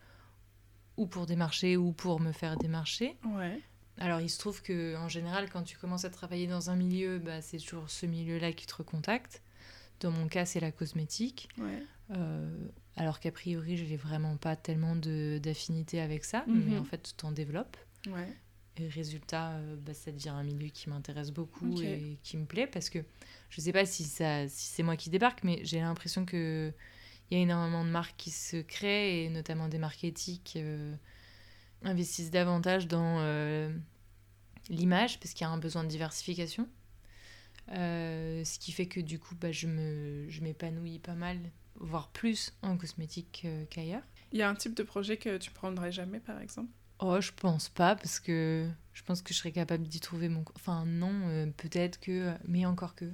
C: ou pour démarcher ou pour me faire démarcher.
A: Ouais.
C: Alors, il se trouve qu'en général, quand tu commences à travailler dans un milieu, bah, c'est toujours ce milieu-là qui te recontacte. Dans mon cas, c'est la cosmétique.
A: Ouais.
C: Euh, alors qu'a priori, je n'ai vraiment pas tellement de, d'affinité avec ça,
A: Mhm.
C: mais en fait, tu t'en développes.
A: Ouais.
C: Et résultat, euh, bah, ça devient un milieu qui m'intéresse beaucoup
A: Ok.
C: et qui me plaît parce que je ne sais pas si, ça, si c'est moi qui débarque, mais j'ai l'impression qu'il y a énormément de marques qui se créent et notamment des marques éthiques euh, investisse davantage dans euh, l'image, parce qu'il y a un besoin de diversification. Euh, ce qui fait que du coup, bah, je, me, je m'épanouis pas mal, voire plus en cosmétique euh, qu'ailleurs.
A: Il y a un type de projet que tu prendrais jamais, par exemple?
C: Oh, je pense pas, parce que je pense que je serais capable d'y trouver mon... Enfin, non, euh, peut-être que... Mais encore que...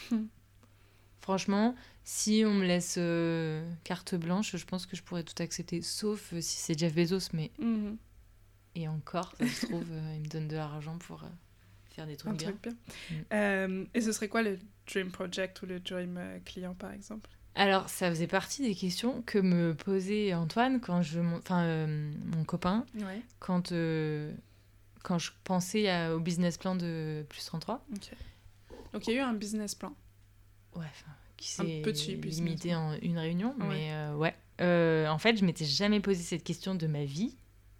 C: Franchement, si on me laisse euh, carte blanche, je pense que je pourrais tout accepter, sauf euh, si c'est Jeff Bezos, mais...
A: Mm-hmm.
C: Et encore, ça se trouve, euh, il me donne de l'argent pour euh, faire des trucs
A: Un
C: bien.
A: truc bien.
C: Mm.
A: Euh, et ce serait quoi le dream project ou le dream euh, client, par exemple?
C: Alors, ça faisait partie des questions que me posait Antoine, quand je... mon- Enfin, euh, mon copain,
A: Ouais.
C: quand, euh, quand je pensais à- au business plan de Plus trente-trois.
A: Ok. Donc, il y a eu un business plan.
C: Ouais, enfin, qui
A: Un
C: s'est
A: petit business
C: limité
A: plan.
C: en une réunion,
A: Ouais.
C: mais euh, ouais. Euh, en fait, je m'étais jamais posé cette question de ma vie.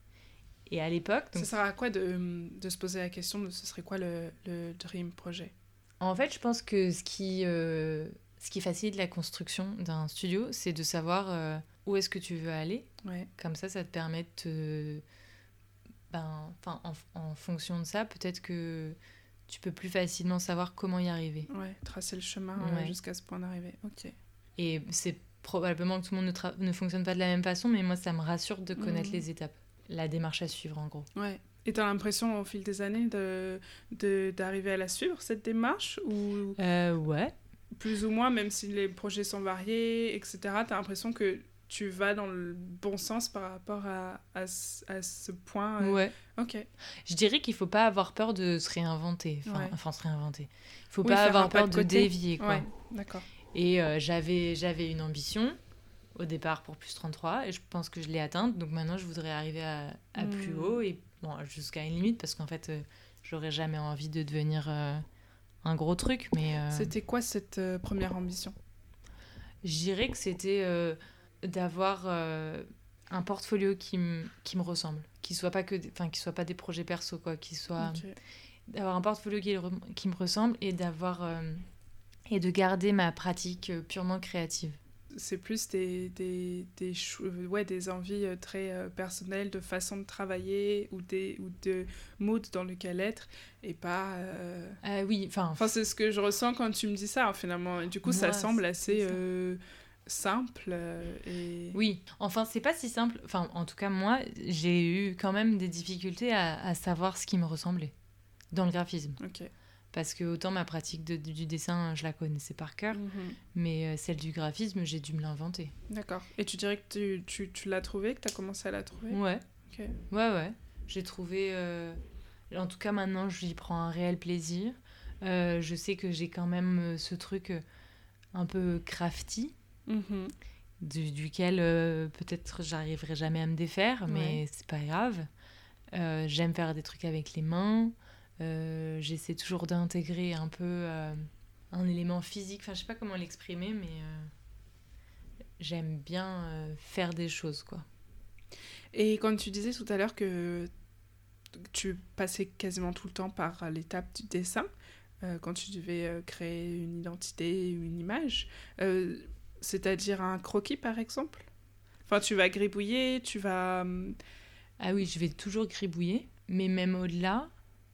C: Et à l'époque...
A: Ça
C: donc,
A: sert à quoi de, de se poser la question de ce serait quoi le, le dream projet?
C: En fait, je pense que ce qui, euh, ce qui facilite la construction d'un studio, c'est de savoir euh, où est-ce que tu veux aller.
A: Ouais.
C: Comme ça, ça te permet de te... Ben, enfin, en, en fonction de ça, peut-être que tu peux plus facilement savoir comment y arriver.
A: Ouais, tracer le chemin euh,
C: Ouais.
A: jusqu'à ce point d'arrivée. Ok.
C: Et c'est probablement que tout le monde ne, tra- ne fonctionne pas de la même façon, mais moi, ça me rassure de connaître
A: Mhm.
C: les étapes. La démarche à suivre, en gros.
A: Ouais. Et t'as l'impression au fil des années de, de, d'arriver à la suivre, cette démarche? Ou
C: Euh, ouais.
A: plus ou moins, même si les projets sont variés, et cetera, t'as l'impression que tu vas dans le bon sens par rapport à, à, ce- à ce point euh,
C: Ouais.
A: Ok.
C: Je dirais qu'il faut pas avoir peur de se réinventer. Enfin,
A: Ouais.
C: enfin se réinventer. Il faut
A: Oui,
C: pas
A: faire
C: avoir
A: un pas
C: peur
A: de
C: de,
A: côté.
C: dévier, quoi.
A: Ouais, d'accord.
C: Et euh, j'avais, j'avais une ambition au départ pour Plus trente-trois et je pense que je l'ai atteinte. Donc maintenant, je voudrais arriver à, à
A: Mm.
C: plus haut et bon, jusqu'à une limite parce qu'en fait, euh, j'aurais jamais envie de devenir euh, un gros truc. Mais euh,
A: C'était quoi cette euh, première ambition?
C: je dirais que c'était euh, d'avoir euh, un portfolio qui, m- qui me ressemble, qui soit pas que, des- enfin, qui soit pas des projets perso, quoi, qui soit
A: Ok.
C: d'avoir un portfolio qui, re- qui me ressemble et d'avoir euh, et de garder ma pratique euh, purement créative.
A: C'est plus des, des, des, chou- euh, ouais, des envies euh, très euh, personnelles de façon de travailler ou, des, ou de mood dans lequel être et pas... euh,
C: Euh, oui, enfin,
A: Enfin, c'est ce que je ressens quand tu me dis ça, hein, finalement. Et du coup, ça
C: Moi,
A: semble
C: c'est
A: assez
C: ça.
A: euh, simple euh, et...
C: oui. Enfin, c'est pas si simple. Enfin, en tout cas, moi, j'ai eu quand même des difficultés à, à savoir ce qui me ressemblait dans le graphisme.
A: Ok.
C: Parce que autant ma pratique de- du dessin, je la connaissais par cœur,
A: Mhm.
C: mais euh, celle du graphisme, j'ai dû me l'inventer.
A: D'accord. Et tu dirais que tu, tu, tu l'as trouvé, que tu as commencé à la trouver?
C: Ouais,
A: Ok.
C: ouais, ouais. J'ai trouvé... euh, En tout cas, maintenant, j'y prends un réel plaisir. Euh, je sais que j'ai quand même euh, ce truc euh, un peu crafty,
A: Mhm.
C: du- duquel euh, peut-être j'arriverai jamais à me défaire, mais
A: Ouais.
C: c'est pas grave. Euh, j'aime faire des trucs avec les mains. Euh, j'essaie toujours d'intégrer un peu euh, un élément physique. Enfin, je sais pas comment l'exprimer, mais euh, j'aime bien euh, faire des choses, quoi.
A: Et quand tu disais tout à l'heure que tu passais quasiment tout le temps par l'étape du dessin, euh, quand tu devais euh, créer une identité ou une image, euh, c'est-à-dire un croquis par exemple? Enfin, tu vas gribouiller, tu vas... hum,
C: Ah oui, je vais toujours gribouiller, mais même au-delà,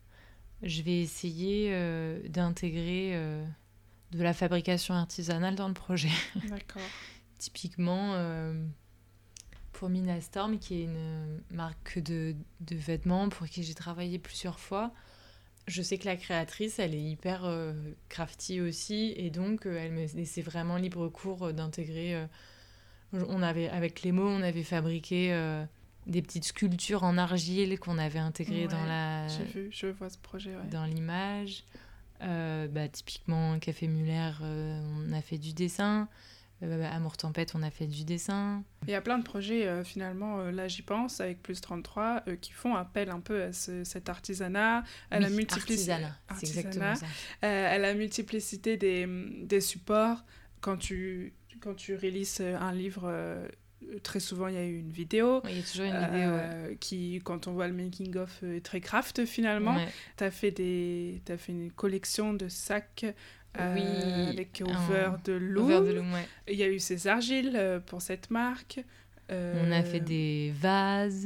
C: je vais essayer euh, d'intégrer euh, de la fabrication artisanale dans le projet.
A: D'accord.
C: Typiquement, euh, pour Mina Storm, qui est une marque de, de vêtements pour qui j'ai travaillé plusieurs fois, je sais que la créatrice, elle est hyper euh, crafty aussi, et donc euh, elle me laissait vraiment libre cours euh, d'intégrer... euh, on avait, avec Clémo, on avait fabriqué euh, des petites sculptures en argile qu'on avait intégrées
A: Ouais,
C: dans la
A: J'ai vu, je vois ce projet, ouais.
C: dans l'image. Euh, bah, typiquement, Café Muller, euh, on a fait du dessin. Euh, Amour Tempête, on a fait du dessin.
A: Il y a plein de projets, euh, finalement, euh, là j'y pense, avec Plus trente-trois, euh, qui font appel un peu à ce- cet artisanat, à
C: Oui,
A: la multiplicité.
C: artisanat, c'est exactement ça.
A: Euh, à la multiplicité des, des supports. Quand tu, quand tu réalises un livre, euh, très souvent il y a eu une vidéo.
C: Oui, il y a toujours une vidéo. Ouais.
A: euh, qui, quand on voit le making-of, euh, est très craft finalement.
C: Ouais.
A: Tu as fait, des, t'as fait une collection de sacs euh,
C: Oui,
A: avec over
C: un-
A: de Loom.
C: Over de Loom, ouais.
A: Il y a eu ces argiles euh, pour cette marque. Euh,
C: On a fait des vases.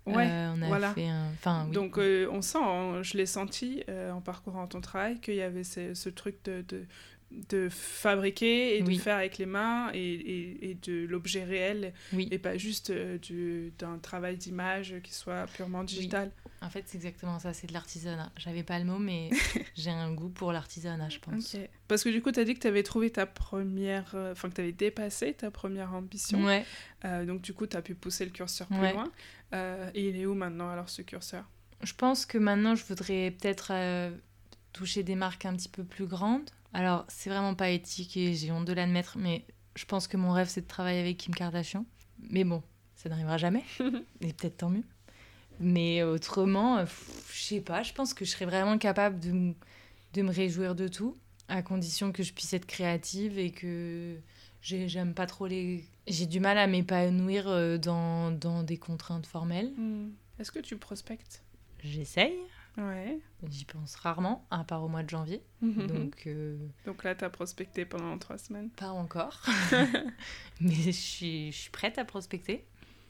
A: Ouais,
C: Euh, on a
A: voilà.
C: fait un... Enfin, oui.
A: Donc, euh, on sent, hein, je l'ai senti euh, en parcourant ton travail, qu'il y avait ce, ce truc de, de, de fabriquer et
C: Oui.
A: de faire avec les mains et, et, et de l'objet réel
C: Oui.
A: et pas juste euh, du, d'un travail d'image qui soit purement digital.
C: Oui. En fait, c'est exactement ça, c'est de l'artisanat. J'avais pas le mot, mais j'ai un goût pour l'artisanat, je pense.
A: Ok. Parce que du coup, tu as dit que tu avais trouvé ta première... Enfin, que tu avais dépassé ta première ambition.
C: Ouais.
A: Euh, donc, du coup, tu as pu pousser le curseur plus
C: Ouais.
A: loin. Euh, et il est où maintenant, alors, ce curseur ?
C: Je pense que maintenant, je voudrais peut-être euh, toucher des marques un petit peu plus grandes. Alors, c'est vraiment pas éthique et j'ai honte de l'admettre, mais je pense que mon rêve, c'est de travailler avec Kim Kardashian. Mais bon, ça n'arrivera jamais. Et peut-être tant mieux. Mais autrement, euh, pff, je sais pas, je pense que je serais vraiment capable de, m- de me réjouir de tout, à condition que je puisse être créative et que j'ai- j'aime pas trop les... J'ai du mal à m'épanouir euh, dans, dans des contraintes formelles.
A: Hmm. Est-ce que tu prospectes ?
C: J'essaye,
A: Ouais.
C: j'y pense rarement, à part au mois de janvier.
A: Donc,
C: Donc, euh,
A: Donc là, tu as prospecté pendant trois semaines.
C: pas encore. Mais je suis, je suis prête à prospecter.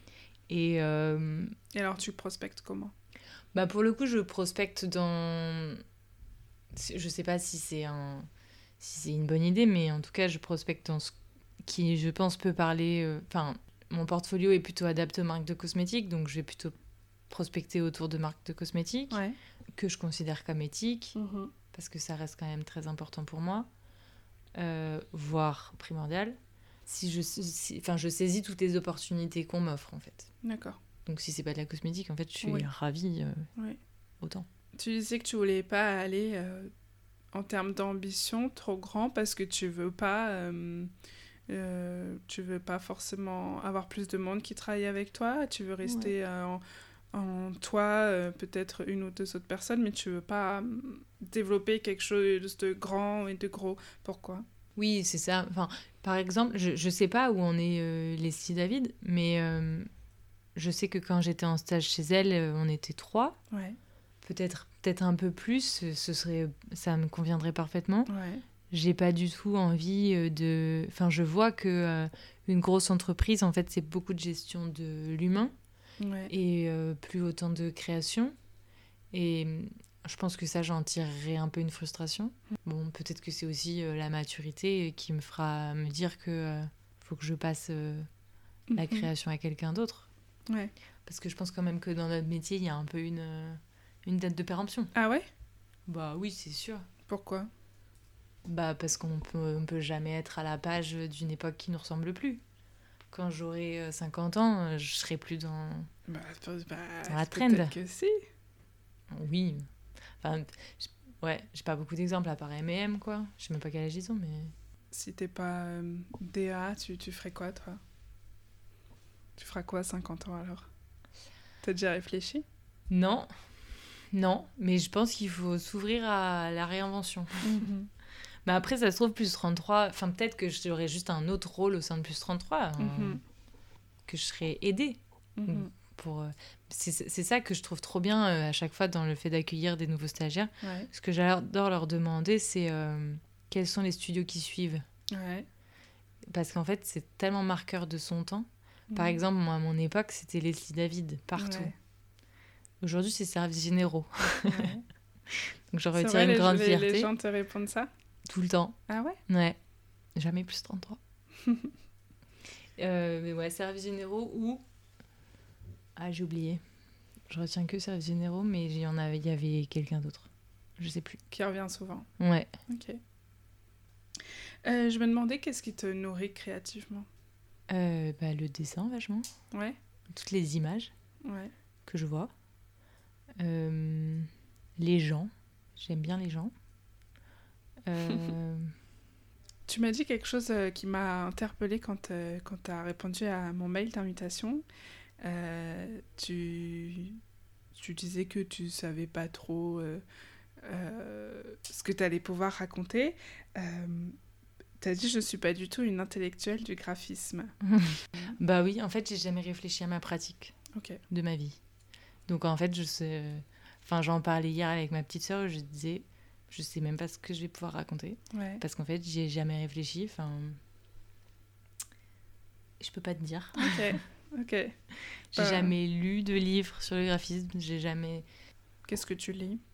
C: Et euh,
A: Et alors, tu prospectes comment ?
C: bah pour le coup, je prospecte dans... Je sais pas si c'est un... si c'est une bonne idée, mais en tout cas, je prospecte dans ce qui, je pense, peut parler... euh, Enfin, mon portfolio est plutôt adapté aux marques de cosmétiques, donc je vais plutôt prospecter autour de marques de cosmétiques
A: Ouais.
C: que je considère comme éthiques,
A: Mhm.
C: parce que ça reste quand même très important pour moi, euh, voire primordial. Si je, si, enfin, je saisis toutes les opportunités qu'on m'offre, en fait.
A: D'accord.
C: Donc si c'est pas de la cosmétique, en fait, je suis
A: Oui.
C: ravie euh,
A: Oui.
C: autant.
A: Tu disais que tu voulais pas aller euh, en termes d'ambition trop grand parce que tu veux pas euh, euh, tu veux pas forcément avoir plus de monde qui travaille avec toi, tu veux rester euh, en, en toi, euh, peut-être une ou deux autres personnes, mais tu veux pas euh, développer quelque chose de grand et de gros. Pourquoi ?
C: Oui, c'est ça. Enfin, par exemple, je, je sais pas où en est euh, Leslie David, mais euh, je sais que quand j'étais en stage chez elle, euh, on était trois.
A: Ouais.
C: Peut-être peut-être un peu plus, ce serait, ça me conviendrait parfaitement.
A: Ouais.
C: J'ai pas du tout envie euh, de... Enfin, je vois que euh, une grosse entreprise, en fait, c'est beaucoup de gestion de l'humain
A: Ouais.
C: et euh, plus autant de création. Et euh, je pense que ça, j'en tirerai un peu une frustration. Bon, peut-être que c'est aussi euh, la maturité qui me fera me dire que euh, faut que je passe euh, la
A: Mhm.
C: création à quelqu'un d'autre.
A: Ouais.
C: Parce que je pense quand même que dans notre métier, il y a un peu une, euh, une date de péremption.
A: Ah ouais ?
C: Bah oui, c'est sûr.
A: Pourquoi ?
C: Bah parce qu'on peut, on peut jamais être à la page d'une époque qui nous ressemble plus. Quand j'aurai euh, cinquante ans, euh, je serai plus dans...
A: Bah, bah,
C: Dans la
A: peut-être
C: trend.
A: que si.
C: Oui. Enfin, j'- ouais, j'ai pas beaucoup d'exemples à part M et M, quoi. Je sais même pas quel âge ils ont, mais...
A: Si t'es pas euh, D A, tu, tu ferais quoi, toi ? Tu feras quoi à cinquante ans, alors ? T'as déjà réfléchi ?
C: Non, non, mais je pense qu'il faut s'ouvrir à la réinvention. Mais après, ça se trouve, plus trente-trois... Enfin, peut-être que j'aurais juste un autre rôle au sein de plus trente-trois, hein,
A: Mhm.
C: que je serais aidée.
A: Mhm.
C: Pour, euh, c'est, c'est ça que je trouve trop bien euh, à chaque fois dans le fait d'accueillir des nouveaux stagiaires.
A: Ouais.
C: Ce que j'adore leur demander, c'est euh, quels sont les studios qui suivent.
A: Ouais.
C: Parce qu'en fait, c'est tellement marqueur de son temps. Par
A: Mhm.
C: exemple, moi, à mon époque, c'était Leslie David, partout.
A: Ouais.
C: Aujourd'hui, c'est Services Généraux.
A: Ouais.
C: Donc j'en
A: C'est
C: retire
A: vrai,
C: une
A: les,
C: grande
A: les-
C: fierté.
A: les gens te répondent ça ?
C: Tout le temps.
A: Ah ouais ?
C: Ouais. Jamais plus trente-trois. euh, mais ouais, Services Généraux ou... Ah, j'ai oublié. Je retiens que Services Généraux, mais il y en avait, il y avait quelqu'un d'autre. Je sais plus.
A: Qui revient souvent.
C: Ouais.
A: Ok. Euh, je me demandais qu'est-ce qui te nourrit créativement ?
C: Euh, bah, le dessin, vachement.
A: Ouais.
C: Toutes les images
A: Ouais.
C: que je vois. Euh, les gens. J'aime bien les gens. Euh,
A: Tu m'as dit quelque chose euh, qui m'a interpellée quand, euh, quand tu as répondu à mon mail d'invitation. Euh, tu, tu disais que tu savais pas trop euh, euh, ce que tu allais pouvoir raconter. Euh, tu as dit je suis pas du tout une intellectuelle du graphisme.
C: bah oui, en fait, j'ai jamais réfléchi à ma pratique
A: Ok.
C: de ma vie. Donc en fait, je sais... Enfin, j'en parlais hier avec ma petite sœur, je disais, je sais même pas ce que je vais pouvoir raconter.
A: Ouais.
C: Parce qu'en fait, j'y ai jamais réfléchi. Enfin... Je peux pas te dire.
A: Ok. Ok.
C: J'ai
A: Euh.
C: jamais lu de livre sur le graphisme. J'ai jamais...
A: Qu'est-ce que tu lis?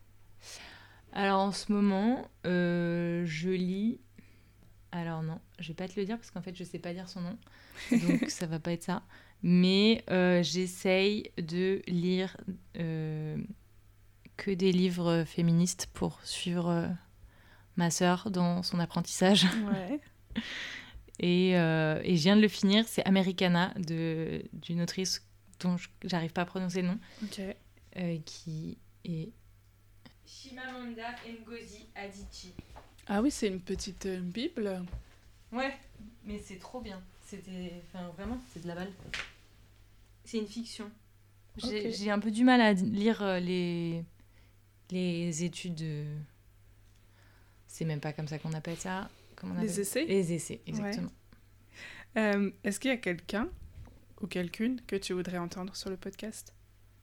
C: Alors en ce moment, euh, je lis... Alors non, je vais pas te le dire parce qu'en fait je sais pas dire son nom, donc ça va pas être ça. Mais euh, j'essaye de lire euh, que des livres féministes pour suivre euh, ma sœur dans son apprentissage.
A: Ouais.
C: Et, euh, et je viens de le finir, c'est Americana de, d'une autrice dont je, j'arrive pas à prononcer le nom,
A: Ok.
C: euh, qui est Chimamanda Ngozi Adichie.
A: Ah oui, c'est une petite euh, bible.
C: Ouais, mais c'est trop bien. C'était, enfin vraiment, c'est de la balle. C'est une fiction. J'ai,
A: Ok.
C: j'ai un peu du mal à lire euh, les les études. De... C'est même pas comme ça qu'on appelle ça. Comment on
A: Les
C: appelle...
A: essais?
C: Les essais, exactement.
A: Ouais. Euh, est-ce qu'il y a quelqu'un ou quelqu'une que tu voudrais entendre sur le podcast?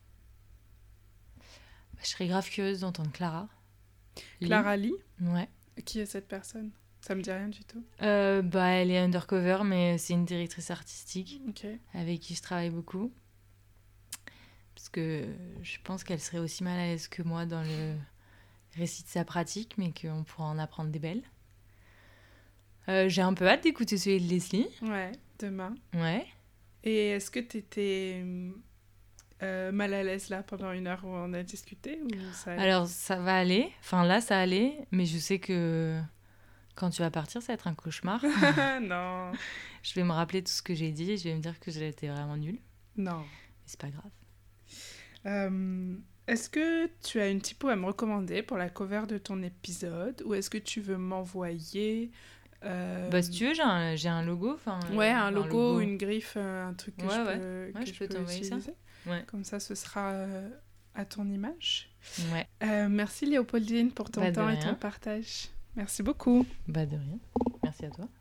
C: Bah, je serais grave curieuse d'entendre Clara.
A: Clara Lee?
C: Ouais.
A: Qui est cette personne? Ça me dit rien du tout.
C: Euh, bah, elle est undercover, mais c'est une directrice artistique
A: Ok.
C: avec qui je travaille beaucoup. Parce que je pense qu'elle serait aussi mal à l'aise que moi dans le récit de sa pratique, mais qu'on pourra en apprendre des belles. Euh, j'ai un peu hâte d'écouter celui de Leslie.
A: Ouais, demain.
C: Ouais.
A: Et est-ce que t'étais euh, mal à l'aise là pendant une heure où on a discuté ou ça allait?
C: Alors, ça va aller. Enfin, là, ça allait. Mais je sais que quand tu vas partir, ça va être un cauchemar.
A: Non.
C: Je vais me rappeler tout ce que j'ai dit et je vais me dire que j'étais vraiment nulle.
A: Non.
C: Mais c'est pas grave.
A: Euh, est-ce que tu as une typo à me recommander pour la cover de ton épisode ou est-ce que tu veux m'envoyer euh...
C: Bah, si tu veux, j'ai un, j'ai un logo.
A: Ouais,
C: euh,
A: un logo,
C: logo
A: ou une griffe, un truc que
C: ouais,
A: je
C: ouais.
A: peux,
C: Ouais,
A: que
C: je
A: je
C: peux
A: peux
C: t'envoyer ça.
A: utiliser.
C: Ouais.
A: Comme ça, ce sera euh, à ton image.
C: Ouais.
A: Euh, merci Léopoldine pour ton
C: Bah, de
A: temps et
C: rien.
A: ton partage. Merci beaucoup.
C: Bah, de rien. Merci à toi.